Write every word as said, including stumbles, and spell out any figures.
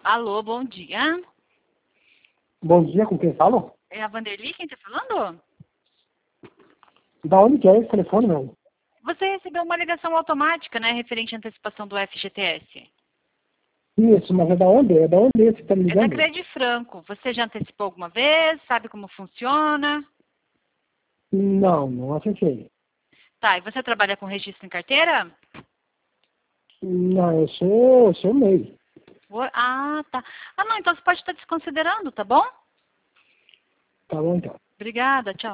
Alô, bom dia. Bom dia, com quem falo? É a Vanderly quem tá falando? Da onde que é esse telefone, meu? Você recebeu uma ligação automática, né, referente à antecipação do F G T S. Isso, mas é da onde? É da onde esse que tá me É da ligando? Crede Franco. Você já antecipou alguma vez? Sabe como funciona? Não, não acessei. Tá, e você trabalha com registro em carteira? Não, eu sou, eu sou MEI. Vo- Ah, tá. Ah, não, então você pode estar desconsiderando, tá bom? Tá bom, então. Obrigada, tchau.